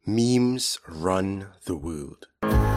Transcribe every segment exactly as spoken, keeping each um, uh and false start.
Memes run the world.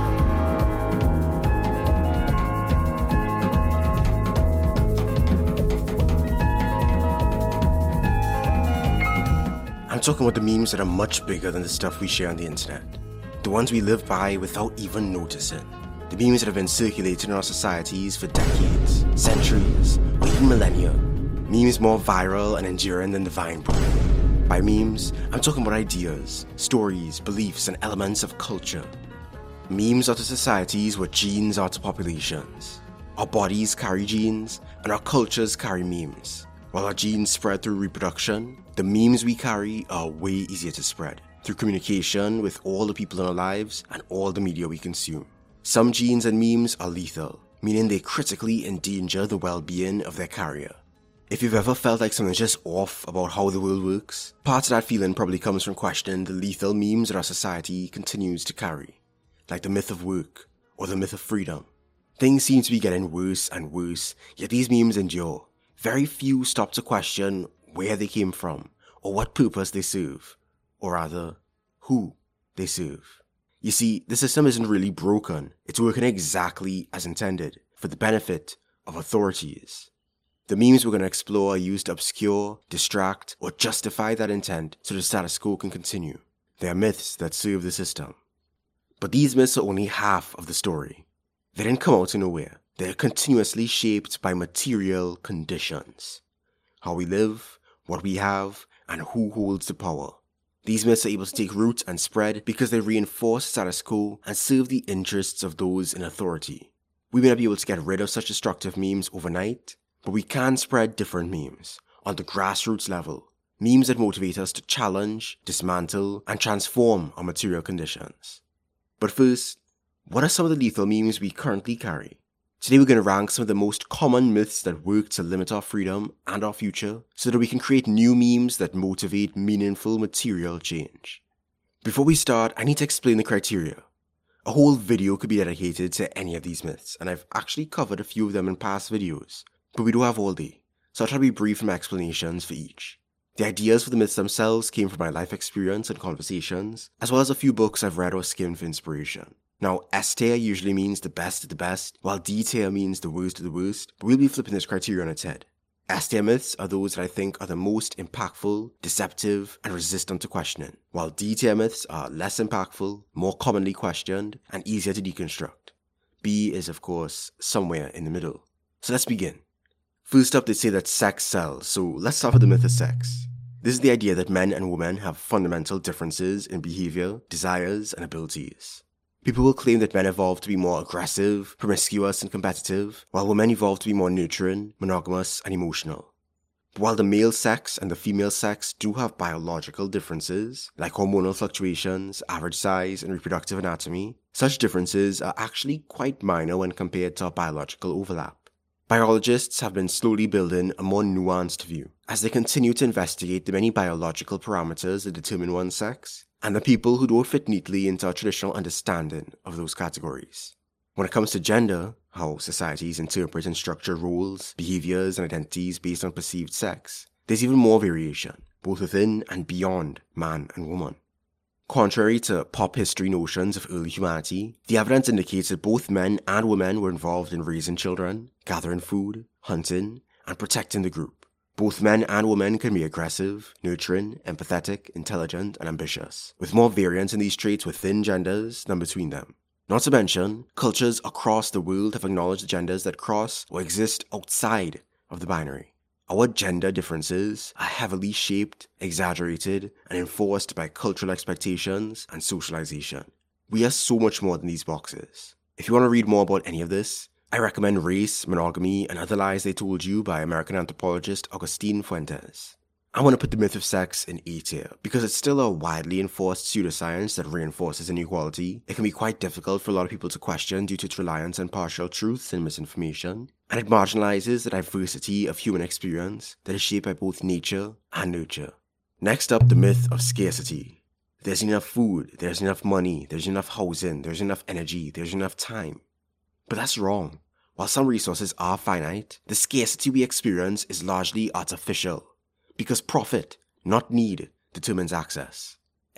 I'm talking about the memes that are much bigger than the stuff we share on the internet. The ones we live by without even noticing. The memes that have been circulating in our societies for decades, centuries, or even millennia. Memes more viral and enduring than the Vine boom. By memes, I'm talking about ideas, stories, beliefs, and elements of culture. Memes are to societies what genes are to populations. Our bodies carry genes, and our cultures carry memes. While our genes spread through reproduction, the memes we carry are way easier to spread through communication with all the people in our lives and all the media we consume. Some genes and memes are lethal, meaning they critically endanger the well-being of their carrier. If you've ever felt like something's just off about how the world works, part of that feeling probably comes from questioning the lethal memes that our society continues to carry, like the myth of work or the myth of freedom. Things seem to be getting worse and worse, yet these memes endure. Very few stop to question where they came from or what purpose they serve, or rather, who they serve. You see, the system isn't really broken, it's working exactly as intended, for the benefit of authorities. The memes we're going to explore are used to obscure, distract, or justify that intent so the status quo can continue. They are myths that serve the system. But these myths are only half of the story. They didn't come out of nowhere. They are continuously shaped by material conditions. How we live, what we have, and who holds the power. These myths are able to take root and spread because they reinforce status quo and serve the interests of those in authority. We may not be able to get rid of such destructive memes overnight, but we can spread different memes on the grassroots level. Memes that motivate us to challenge, dismantle, and transform our material conditions. But first, what are some of the lethal memes we currently carry? Today we're going to rank some of the most common myths that work to limit our freedom and our future so that we can create new memes that motivate meaningful material change. Before we start, I need to explain the criteria. A whole video could be dedicated to any of these myths, and I've actually covered a few of them in past videos. But we do have all day, so I'll try to be brief in my explanations for each. The ideas for the myths themselves came from my life experience and conversations, as well as a few books I've read or skimmed for inspiration. Now, S tier usually means the best of the best, while D tier means the worst of the worst, but we'll be flipping this criteria on its head. S tier myths are those that I think are the most impactful, deceptive, and resistant to questioning, while D tier myths are less impactful, more commonly questioned, and easier to deconstruct. B is, of course, somewhere in the middle. So let's begin. First up, they say that sex sells, so let's start with the myth of sex. This is the idea that men and women have fundamental differences in behavior, desires, and abilities. People will claim that men evolved to be more aggressive, promiscuous, and competitive, while women evolved to be more nurturing, monogamous, and emotional. But while the male sex and the female sex do have biological differences, like hormonal fluctuations, average size, and reproductive anatomy, such differences are actually quite minor when compared to our biological overlap. Biologists have been slowly building a more nuanced view as they continue to investigate the many biological parameters that determine one's sex and the people who don't fit neatly into our traditional understanding of those categories. When it comes to gender, how societies interpret and structure roles, behaviors, and identities based on perceived sex, there's even more variation, both within and beyond man and woman. Contrary to pop history notions of early humanity, the evidence indicates that both men and women were involved in raising children, gathering food, hunting, and protecting the group. Both men and women can be aggressive, nurturing, empathetic, intelligent, and ambitious, with more variance in these traits within genders than between them. Not to mention, cultures across the world have acknowledged the genders that cross or exist outside of the binary. Our gender differences are heavily shaped, exaggerated, and enforced by cultural expectations and socialization. We are so much more than these boxes. If you want to read more about any of this, I recommend Race, Monogamy, and Other Lies They Told You by American anthropologist Augustine Fuentes. I want to put the myth of sex in A tier because it's still a widely enforced pseudoscience that reinforces inequality. It can be quite difficult for a lot of people to question due to its reliance on partial truths and misinformation, and it marginalizes the diversity of human experience that is shaped by both nature and nurture. Next up, the myth of scarcity. There's enough food, there's enough money, there's enough housing, there's enough energy, there's enough time. But that's wrong. While some resources are finite, the scarcity we experience is largely artificial. Because profit, not need, determines access.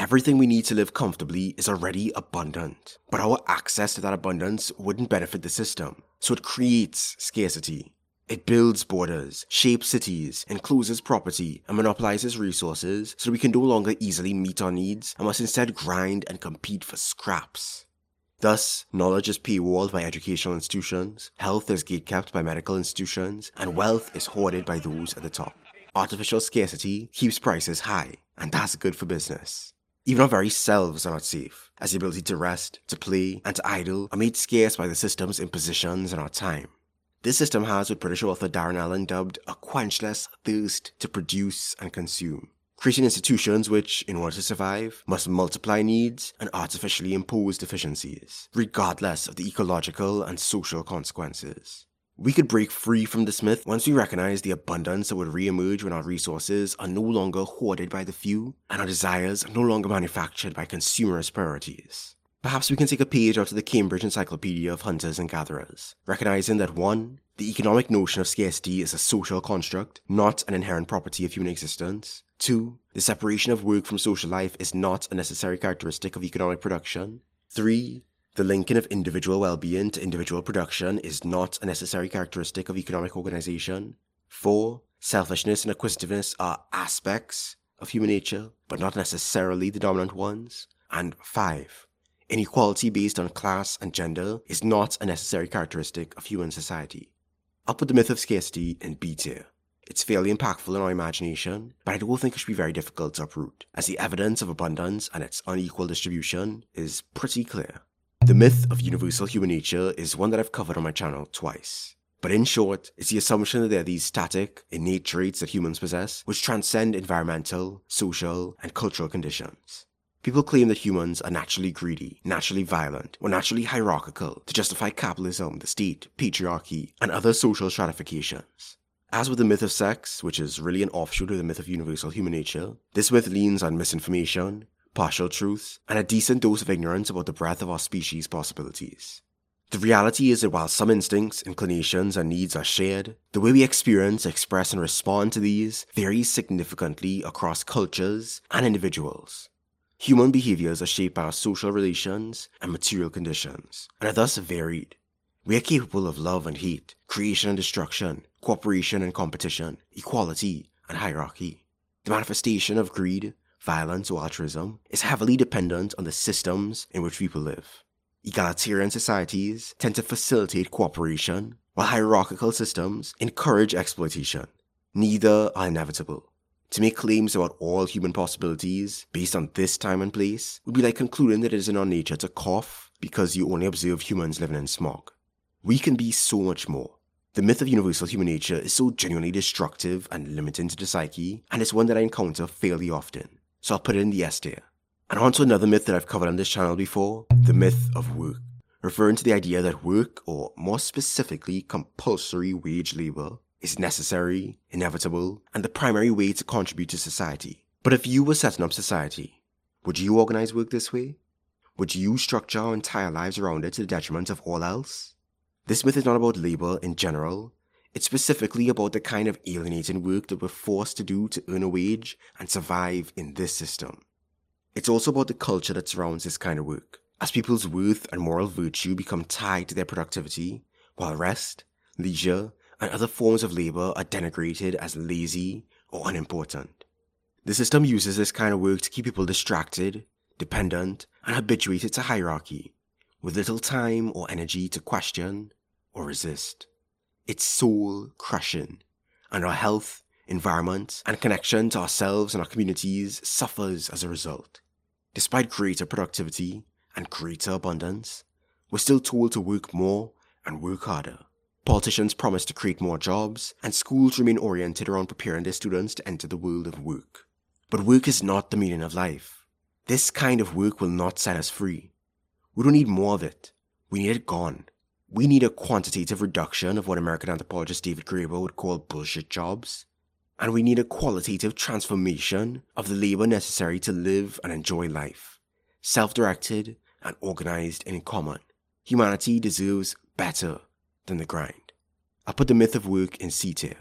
Everything we need to live comfortably is already abundant, but our access to that abundance wouldn't benefit the system, so it creates scarcity. It builds borders, shapes cities, encloses property, and monopolizes resources so that we can no longer easily meet our needs and must instead grind and compete for scraps. Thus, knowledge is paywalled by educational institutions, health is gatekept by medical institutions, and wealth is hoarded by those at the top. Artificial scarcity keeps prices high, and that's good for business. Even our very selves are not safe, as the ability to rest, to play, and to idle are made scarce by the system's impositions on our time. This system has what British author Darren Allen dubbed a quenchless thirst to produce and consume, creating institutions which, in order to survive, must multiply needs and artificially impose deficiencies, regardless of the ecological and social consequences. We could break free from this myth once we recognize the abundance that would re-emerge when our resources are no longer hoarded by the few and our desires are no longer manufactured by consumerist priorities. Perhaps we can take a page out of the Cambridge Encyclopedia of Hunters and Gatherers, recognizing that one, the economic notion of scarcity is a social construct, not an inherent property of human existence. Two, the separation of work from social life is not a necessary characteristic of economic production. Three, the linking of individual well-being to individual production is not a necessary characteristic of economic organization. Four, selfishness and acquisitiveness are aspects of human nature, but not necessarily the dominant ones. And five, inequality based on class and gender is not a necessary characteristic of human society. I'll put the myth of scarcity in B tier. It's fairly impactful in our imagination, but I don't think it should be very difficult to uproot, as the evidence of abundance and its unequal distribution is pretty clear. The myth of universal human nature is one that I've covered on my channel twice. But in short, it's the assumption that there are these static, innate traits that humans possess which transcend environmental, social, and cultural conditions. People claim that humans are naturally greedy, naturally violent, or naturally hierarchical to justify capitalism, the state, patriarchy, and other social stratifications. As with the myth of sex, which is really an offshoot of the myth of universal human nature, this myth leans on misinformation, partial truths, and a decent dose of ignorance about the breadth of our species' possibilities. The reality is that while some instincts, inclinations, and needs are shared, the way we experience, express, and respond to these varies significantly across cultures and individuals. Human behaviors are shaped by our social relations and material conditions, and are thus varied. We are capable of love and hate, creation and destruction, cooperation and competition, equality and hierarchy. The manifestation of greed, violence, or altruism is heavily dependent on the systems in which people live. Egalitarian societies tend to facilitate cooperation, while hierarchical systems encourage exploitation. Neither are inevitable. To make claims about all human possibilities based on this time and place would be like concluding that it is in our nature to cough because you only observe humans living in smog. We can be so much more. The myth of universal human nature is so genuinely destructive and limiting to the psyche, and it's one that I encounter fairly often, so I'll put it in the S tier. And on to another myth that I've covered on this channel before, the myth of work, referring to the idea that work, or more specifically compulsory wage labor, is necessary, inevitable, and the primary way to contribute to society. But if you were setting up society, would you organize work this way? Would you structure our entire lives around it to the detriment of all else? This myth is not about labor in general. It's specifically about the kind of alienating work that we're forced to do to earn a wage and survive in this system. It's also about the culture that surrounds this kind of work, as people's worth and moral virtue become tied to their productivity, while rest, leisure, and other forms of labor are denigrated as lazy or unimportant. The system uses this kind of work to keep people distracted, dependent, and habituated to hierarchy, with little time or energy to question or resist. It's soul-crushing, and our health, environment, and connection to ourselves and our communities suffers as a result. Despite greater productivity and greater abundance, we're still told to work more and work harder. Politicians promise to create more jobs, and schools remain oriented around preparing their students to enter the world of work. But work is not the meaning of life. This kind of work will not set us free. We don't need more of it. We need it gone. We need a quantitative reduction of what American anthropologist David Graeber would call bullshit jobs. And we need a qualitative transformation of the labor necessary to live and enjoy life, self-directed and organized and in common. Humanity deserves better than the grind. I'll put the myth of work in C tier.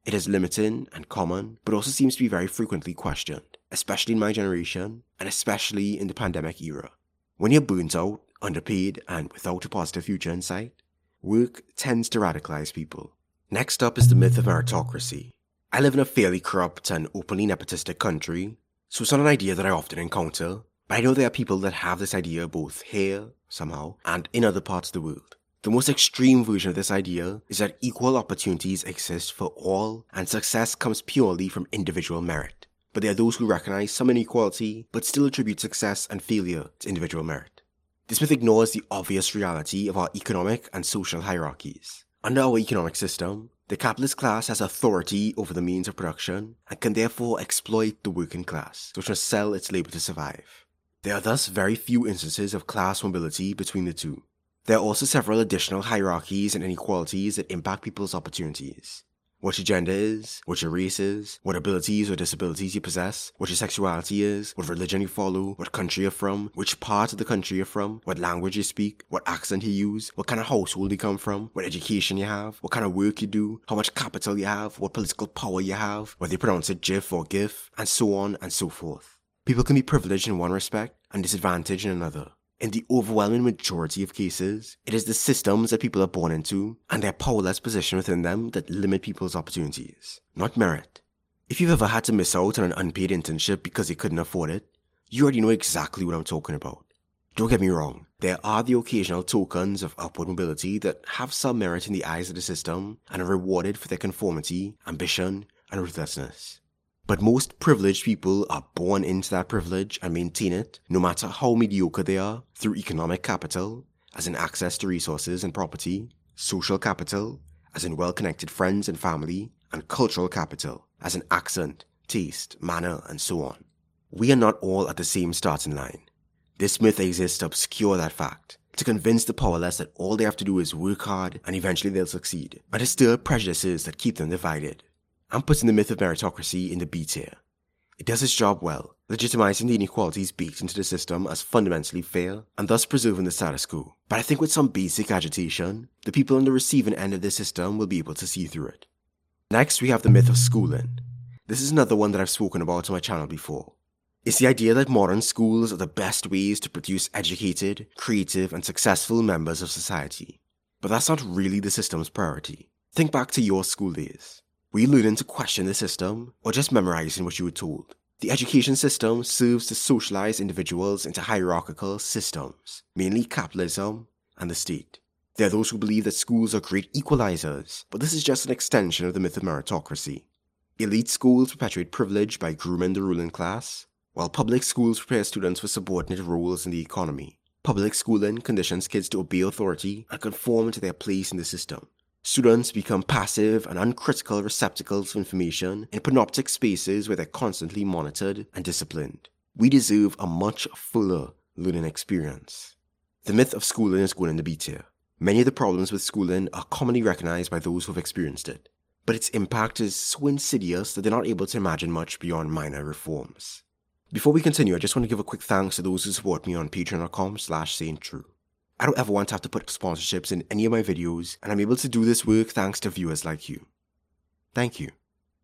It is limiting and common, but also seems to be very frequently questioned, especially in my generation, and especially in the pandemic era. When you're burnt out, underpaid, and without a positive future in sight, work tends to radicalize people. Next up is the myth of meritocracy. I live in a fairly corrupt and openly nepotistic country, so it's not an idea that I often encounter, but I know there are people that have this idea both here, somehow, and in other parts of the world. The most extreme version of this idea is that equal opportunities exist for all and success comes purely from individual merit. But there are those who recognize some inequality but still attribute success and failure to individual merit. This myth ignores the obvious reality of our economic and social hierarchies. Under our economic system, the capitalist class has authority over the means of production and can therefore exploit the working class, which must sell its labor to survive. There are thus very few instances of class mobility between the two. There are also several additional hierarchies and inequalities that impact people's opportunities. What your gender is, what your race is, what abilities or disabilities you possess, what your sexuality is, what religion you follow, what country you're from, which part of the country you're from, what language you speak, what accent you use, what kind of household you come from, what education you have, what kind of work you do, how much capital you have, what political power you have, whether you pronounce it GIF or GIF, and so on and so forth. People can be privileged in one respect and disadvantaged in another. In the overwhelming majority of cases, it is the systems that people are born into and their powerless position within them that limit people's opportunities, not merit. If you've ever had to miss out on an unpaid internship because you couldn't afford it, you already know exactly what I'm talking about. Don't get me wrong, there are the occasional tokens of upward mobility that have some merit in the eyes of the system and are rewarded for their conformity, ambition, and ruthlessness. But most privileged people are born into that privilege and maintain it, no matter how mediocre they are, through economic capital, as in access to resources and property, social capital, as in well-connected friends and family, and cultural capital, as in accent, taste, manner, and so on. We are not all at the same starting line. This myth exists to obscure that fact, to convince the powerless that all they have to do is work hard and eventually they'll succeed, and to stir prejudices that keep them divided. I'm putting the myth of meritocracy in the B tier. It does its job well, legitimizing the inequalities baked into the system as fundamentally fair, and thus preserving the status quo. But I think with some basic agitation, the people on the receiving end of the system will be able to see through it. Next, we have the myth of schooling. This is another one that I've spoken about on my channel before. It's the idea that modern schools are the best ways to produce educated, creative, and successful members of society. But that's not really the system's priority. Think back to your school days. Were you learning to question the system, or just memorizing what you were told? The education system serves to socialize individuals into hierarchical systems, mainly capitalism and the state. There are those who believe that schools are great equalizers, but this is just an extension of the myth of meritocracy. Elite schools perpetuate privilege by grooming the ruling class, while public schools prepare students for subordinate roles in the economy. Public schooling conditions kids to obey authority and conform to their place in the system. Students become passive and uncritical receptacles of information in panoptic spaces where they're constantly monitored and disciplined. We deserve a much fuller learning experience. The myth of schooling is going in the B tier. Many of the problems with schooling are commonly recognized by those who have experienced it, but its impact is so insidious that they're not able to imagine much beyond minor reforms. Before we continue, I just want to give a quick thanks to those who support me on patreon.com slash sayingtrue. I don't ever want to have to put sponsorships in any of my videos, and I'm able to do this work thanks to viewers like you. Thank you.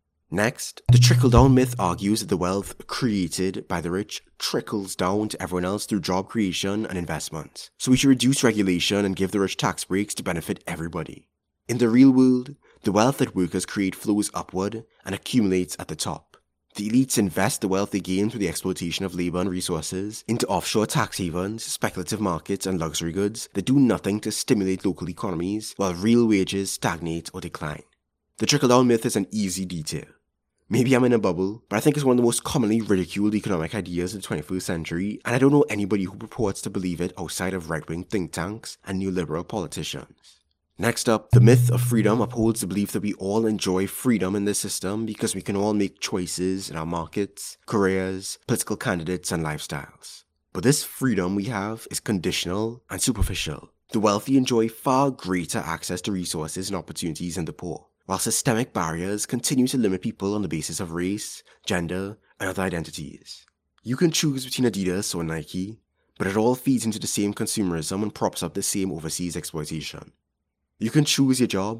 Next, the trickle-down myth argues that the wealth created by the rich trickles down to everyone else through job creation and investment. So we should reduce regulation and give the rich tax breaks to benefit everybody. In the real world, the wealth that workers create flows upward and accumulates at the top. The elites invest the wealth they gain through the exploitation of labor and resources into offshore tax havens, speculative markets, and luxury goods that do nothing to stimulate local economies, while real wages stagnate or decline. The trickle-down myth is an easy detail. Maybe I'm in a bubble, but I think it's one of the most commonly ridiculed economic ideas of the twenty-first century, and I don't know anybody who purports to believe it outside of right-wing think tanks and neoliberal politicians. Next up, the myth of freedom upholds the belief that we all enjoy freedom in this system because we can all make choices in our markets, careers, political candidates, and lifestyles. But this freedom we have is conditional and superficial. The wealthy enjoy far greater access to resources and opportunities than the poor, while systemic barriers continue to limit people on the basis of race, gender, and other identities. You can choose between Adidas or Nike, but it all feeds into the same consumerism and props up the same overseas exploitation. You can choose your job,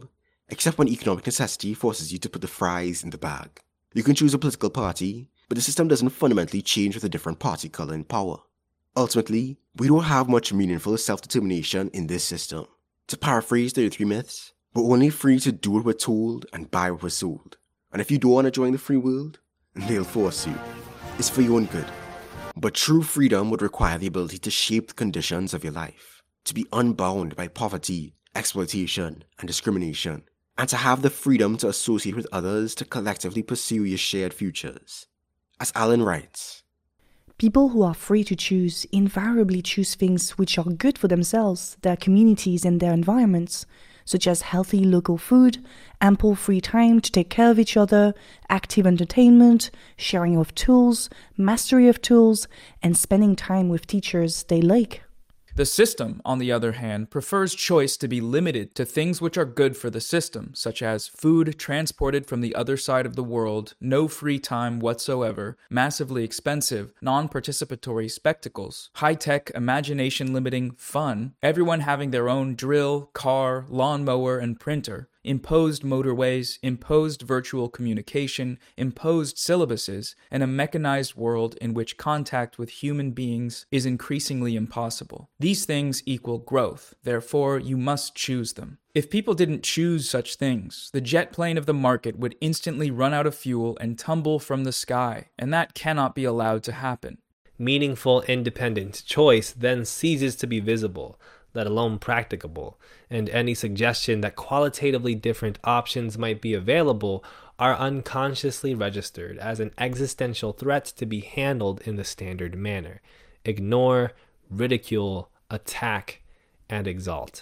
except when economic necessity forces you to put the fries in the bag. You can choose a political party, but the system doesn't fundamentally change with a different party color in power. Ultimately, we don't have much meaningful self-determination in this system. To paraphrase thirty-three Myths, we're only free to do what we're told and buy what we're sold. And if you don't want to join the free world, they'll force you. It's for your own good. But true freedom would require the ability to shape the conditions of your life, to be unbound by poverty, exploitation, and discrimination, and to have the freedom to associate with others to collectively pursue your shared futures. As Alan writes, people who are free to choose invariably choose things which are good for themselves, their communities, and their environments, such as healthy local food, ample free time to take care of each other, active entertainment, sharing of tools, mastery of tools, and spending time with teachers they like. The system, on the other hand, prefers choice to be limited to things which are good for the system, such as food transported from the other side of the world, no free time whatsoever, massively expensive, non-participatory spectacles, high-tech, imagination-limiting fun, everyone having their own drill, car, lawnmower, and printer, imposed motorways, imposed virtual communication, imposed syllabuses, and a mechanized world in which contact with human beings is increasingly impossible. These things equal growth, therefore you must choose them. If people didn't choose such things, the jet plane of the market would instantly run out of fuel and tumble from the sky, and that cannot be allowed to happen. Meaningful independent choice then ceases to be visible, let alone practicable, and any suggestion that qualitatively different options might be available are unconsciously registered as an existential threat to be handled in the standard manner. Ignore, ridicule, attack, and exalt.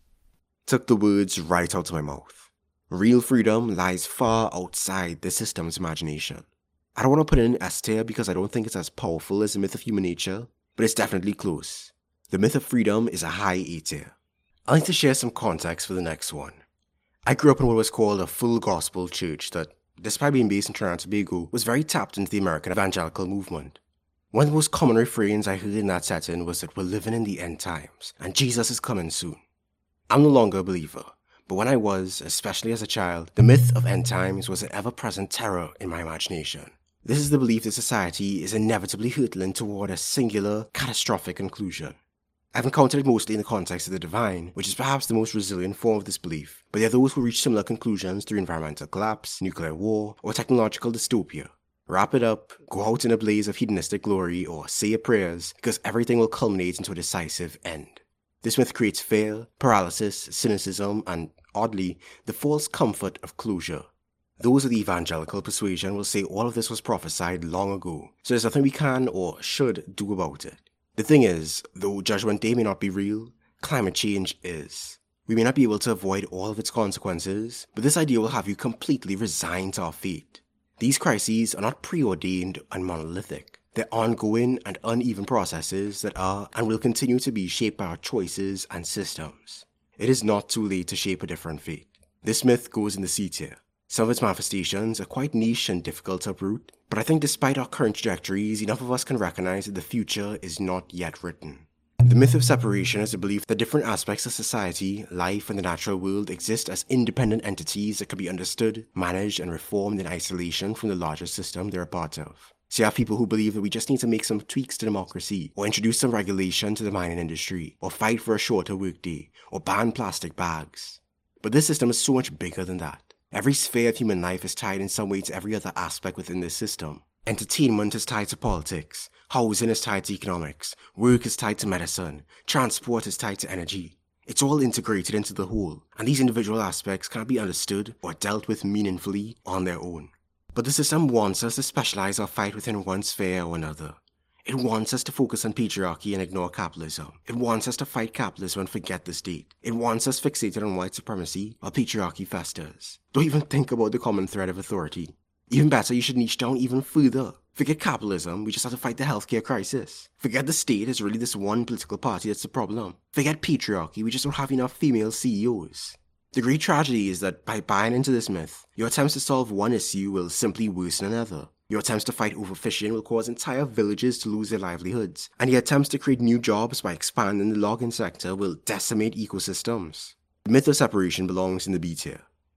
Took the words right out of my mouth. Real freedom lies far outside the system's imagination. I don't want to put it in S tier because I don't think it's as powerful as the myth of human nature, but it's definitely close. The myth of freedom is a high A tier. I'd like to share some context for the next one. I grew up in what was called a full gospel church that, despite being based in Trinidad and Tobago, was very tapped into the American evangelical movement. One of the most common refrains I heard in that setting was that we're living in the end times, and Jesus is coming soon. I'm no longer a believer, but when I was, especially as a child, the myth of end times was an ever-present terror in my imagination. This is the belief that society is inevitably hurtling toward a singular, catastrophic conclusion. I've encountered it mostly in the context of the divine, which is perhaps the most resilient form of this belief, but there are those who reach similar conclusions through environmental collapse, nuclear war, or technological dystopia. Wrap it up, go out in a blaze of hedonistic glory, or say your prayers, because everything will culminate into a decisive end. This myth creates fear, paralysis, cynicism, and, oddly, the false comfort of closure. Those of the evangelical persuasion will say all of this was prophesied long ago, so there's nothing we can or should do about it. The thing is, though Judgment Day may not be real, climate change is. We may not be able to avoid all of its consequences, but this idea will have you completely resigned to our fate. These crises are not preordained and monolithic. They're ongoing and uneven processes that are and will continue to be shaped by our choices and systems. It is not too late to shape a different fate. This myth goes in the C tier. Some of its manifestations are quite niche and difficult to uproot, but I think despite our current trajectories, enough of us can recognize that the future is not yet written. The myth of separation is the belief that different aspects of society, life, and the natural world exist as independent entities that can be understood, managed, and reformed in isolation from the larger system they're a part of. So you have people who believe that we just need to make some tweaks to democracy, or introduce some regulation to the mining industry, or fight for a shorter workday, or ban plastic bags. But this system is so much bigger than that. Every sphere of human life is tied in some way to every other aspect within this system. Entertainment is tied to politics, housing is tied to economics, work is tied to medicine, transport is tied to energy. It's all integrated into the whole, and these individual aspects can't be understood or dealt with meaningfully on their own. But the system wants us to specialize our fight within one sphere or another. It wants us to focus on patriarchy and ignore capitalism. It wants us to fight capitalism and forget the state. It wants us fixated on white supremacy while patriarchy festers. Don't even think about the common thread of authority. Even better, you should niche down even further. Forget capitalism, we just have to fight the healthcare crisis. Forget the state is really this one political party that's the problem. Forget patriarchy, we just don't have enough female C E Os. The great tragedy is that by buying into this myth, your attempts to solve one issue will simply worsen another. Your attempts to fight overfishing will cause entire villages to lose their livelihoods, and your attempts to create new jobs by expanding the logging sector will decimate ecosystems. The myth of separation belongs in the B tier.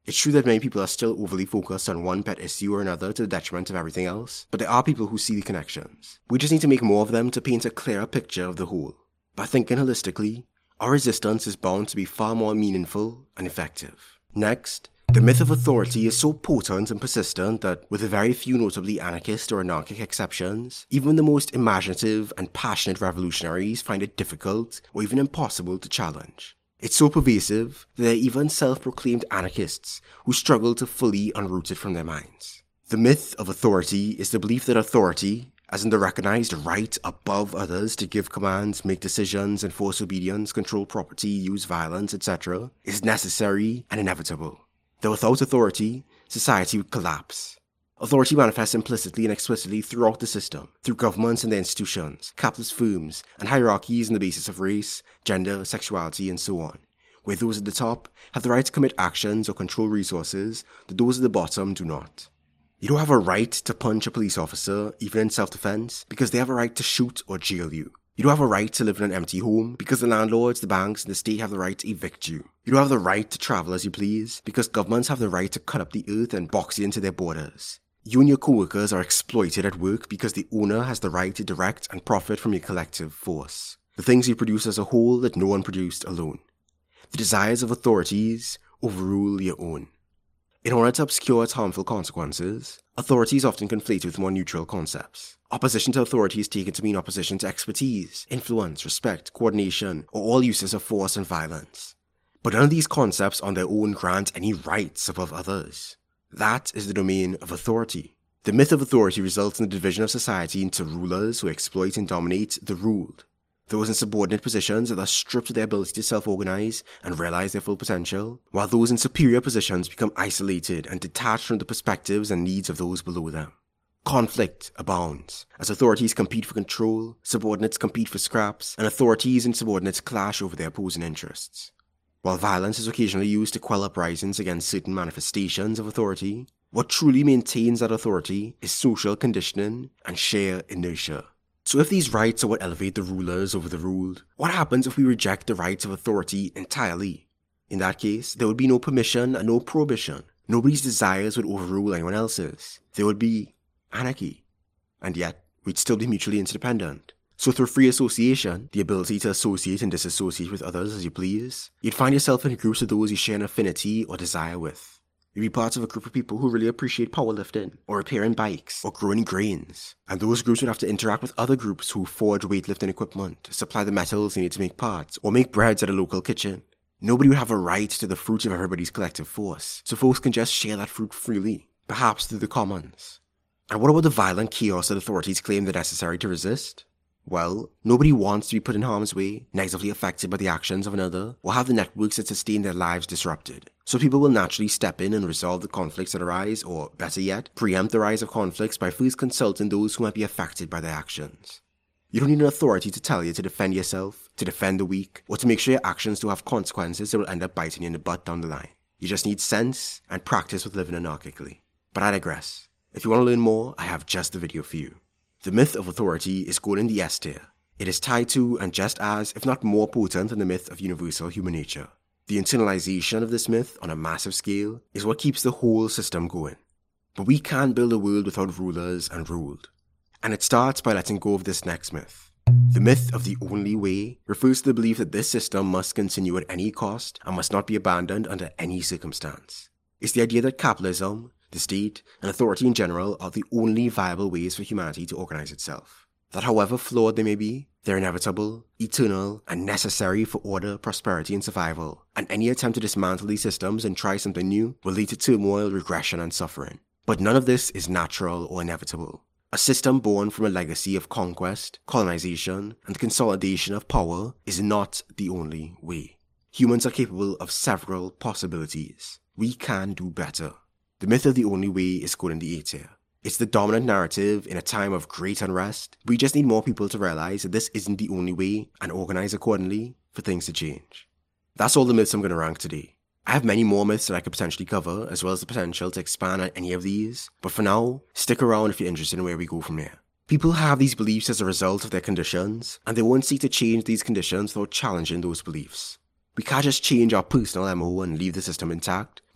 It's true that many people are still overly focused on one pet issue or another to the detriment of everything else, but there are people who see the connections. We just need to make more of them to paint a clearer picture of the whole. By thinking holistically, our resistance is bound to be far more meaningful and effective. Next, the myth of authority is so potent and persistent that, with a very few notably anarchist or anarchic exceptions, even the most imaginative and passionate revolutionaries find it difficult or even impossible to challenge. It's so pervasive that there are even self-proclaimed anarchists who struggle to fully unroot it from their minds. The myth of authority is the belief that authority, as in the recognized right above others to give commands, make decisions, enforce obedience, control property, use violence, et cetera, is necessary and inevitable. That without authority, society would collapse. Authority manifests implicitly and explicitly throughout the system, through governments and their institutions, capitalist firms, and hierarchies on the basis of race, gender, sexuality, and so on, where those at the top have the right to commit actions or control resources that those at the bottom do not. You don't have a right to punch a police officer, even in self-defense, because they have a right to shoot or jail you. You don't have a right to live in an empty home, because the landlords, the banks, and the state have the right to evict you. You don't have the right to travel as you please, because governments have the right to cut up the earth and box you into their borders. You and your co-workers are exploited at work because the owner has the right to direct and profit from your collective force. The things you produce as a whole that no one produced alone. The desires of authorities overrule your own. In order to obscure its harmful consequences, authority is often conflated with more neutral concepts. Opposition to authority is taken to mean opposition to expertise, influence, respect, coordination, or all uses of force and violence. But none of these concepts on their own grant any rights above others. That is the domain of authority. The myth of authority results in the division of society into rulers who exploit and dominate the ruled. Those in subordinate positions are thus stripped of their ability to self-organize and realize their full potential, while those in superior positions become isolated and detached from the perspectives and needs of those below them. Conflict abounds, as authorities compete for control, subordinates compete for scraps, and authorities and subordinates clash over their opposing interests. While violence is occasionally used to quell uprisings against certain manifestations of authority, what truly maintains that authority is social conditioning and sheer inertia. So if these rights are what elevate the rulers over the ruled, what happens if we reject the rights of authority entirely? In that case, there would be no permission and no prohibition. Nobody's desires would overrule anyone else's. There would be anarchy. And yet, we'd still be mutually interdependent. So through free association, the ability to associate and disassociate with others as you please, you'd find yourself in groups of those you share an affinity or desire with. You'd be part of a group of people who really appreciate powerlifting, or repairing bikes, or growing grains. And those groups would have to interact with other groups who forge weightlifting equipment, supply the metals they need to make parts, or make breads at a local kitchen. Nobody would have a right to the fruit of everybody's collective force, so folks can just share that fruit freely, perhaps through the commons. And what about the violent chaos that authorities claim they're necessary to resist? Well, nobody wants to be put in harm's way, negatively affected by the actions of another, or have the networks that sustain their lives disrupted. So people will naturally step in and resolve the conflicts that arise, or better yet, preempt the rise of conflicts by first consulting those who might be affected by their actions. You don't need an authority to tell you to defend yourself, to defend the weak, or to make sure your actions don't have consequences that will end up biting you in the butt down the line. You just need sense and practice with living anarchically. But I digress. If you want to learn more, I have just the video for you. The myth of authority is going in the S tier. It is tied to, and just as, if not more potent than the myth of universal human nature. The internalization of this myth on a massive scale is what keeps the whole system going. But we can't build a world without rulers and ruled. And it starts by letting go of this next myth. The myth of the only way refers to the belief that this system must continue at any cost and must not be abandoned under any circumstance. It's the idea that capitalism, the state, and authority in general are the only viable ways for humanity to organize itself. That however flawed they may be, they're inevitable, eternal, and necessary for order, prosperity, and survival, and any attempt to dismantle these systems and try something new will lead to turmoil, regression, and suffering. But none of this is natural or inevitable. A system born from a legacy of conquest, colonization, and the consolidation of power is not the only way. Humans are capable of several possibilities. We can do better. The myth of the only way is going in the A tier. It's the dominant narrative in a time of great unrest. We just need more people to realize that this isn't the only way and organize accordingly for things to change. That's all the myths I'm going to rank today. I have many more myths that I could potentially cover, as well as the potential to expand on any of these, but for now, stick around if you're interested in where we go from there. People have these beliefs as a result of their conditions, and they won't seek to change these conditions without challenging those beliefs. We can't just change our personal M O and leave the system intact,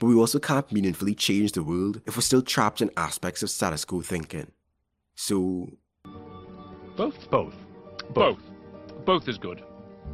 but we also can't meaningfully change the world if we're still trapped in aspects of status quo thinking. So... Both? Both. Both. Both is good.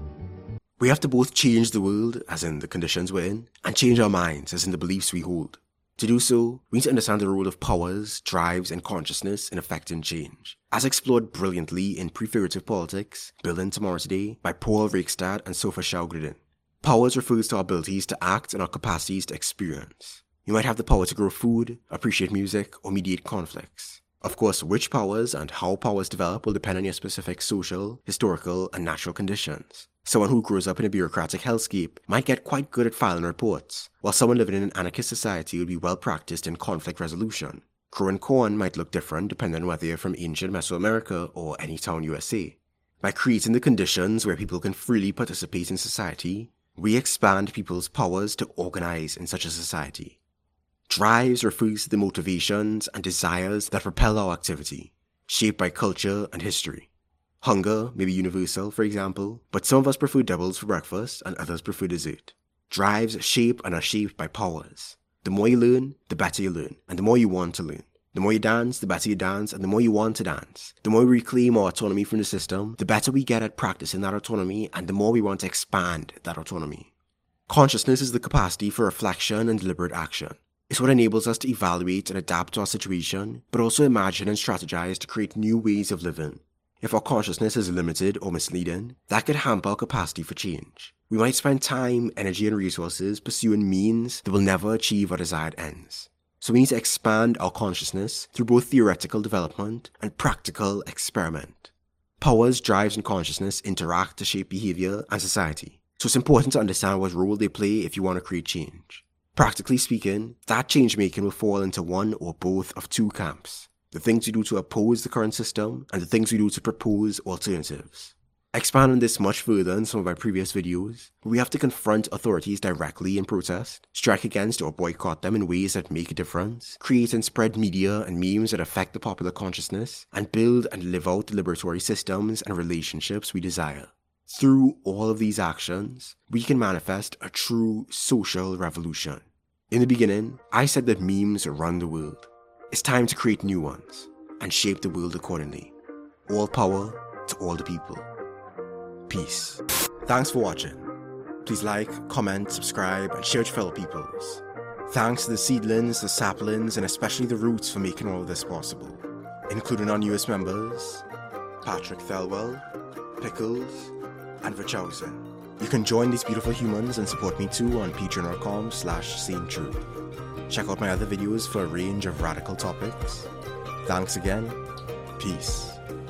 We have to both change the world, as in the conditions we're in, and change our minds, as in the beliefs we hold. To do so, we need to understand the role of powers, drives, and consciousness in affecting change, as explored brilliantly in Prefigurative Politics, Building Tomorrow Today, by Paul Reichstadt and Sofa Schaugredin. Powers refers to our abilities to act and our capacities to experience. You might have the power to grow food, appreciate music, or mediate conflicts. Of course, which powers and how powers develop will depend on your specific social, historical, and natural conditions. Someone who grows up in a bureaucratic hellscape might get quite good at filing reports, while someone living in an anarchist society would be well practiced in conflict resolution. Growing corn might look different depending on whether you're from ancient Mesoamerica or any town U S A. By creating the conditions where people can freely participate in society, we expand people's powers to organize in such a society. Drives refers to the motivations and desires that propel our activity, shaped by culture and history. Hunger may be universal, for example, but some of us prefer doubles for breakfast and others prefer dessert. Drives shape and are shaped by powers. The more you learn, the better you learn, and the more you want to learn. The more you dance, the better you dance, and the more you want to dance. The more we reclaim our autonomy from the system, the better we get at practicing that autonomy, and the more we want to expand that autonomy. Consciousness is the capacity for reflection and deliberate action. It's what enables us to evaluate and adapt to our situation, but also imagine and strategize to create new ways of living. If our consciousness is limited or misleading, that could hamper our capacity for change. We might spend time, energy, and resources pursuing means that will never achieve our desired ends. So we need to expand our consciousness through both theoretical development and practical experiment. Powers, drives, and consciousness interact to shape behavior and society, so it's important to understand what role they play if you want to create change. Practically speaking, that change-making will fall into one or both of two camps: the things we do to oppose the current system, and the things we do to propose alternatives. I expand on this much further in some of my previous videos, where we have to confront authorities directly in protest, strike against or boycott them in ways that make a difference, create and spread media and memes that affect the popular consciousness, and build and live out the liberatory systems and relationships we desire. Through all of these actions, we can manifest a true social revolution. In the beginning, I said that memes run the world. It's time to create new ones, and shape the world accordingly. All power to all the people. Peace. Thanks for watching. Please like, comment, subscribe, and share with your fellow peoples. Thanks to the seedlings, the saplings, and especially the roots for making all of this possible, including our newest members, Patrick Thelwell, Pickles, and Richardson. You can join these beautiful humans and support me too on patreon.com slash Saint True. Check out my other videos for a range of radical topics. Thanks again. Peace.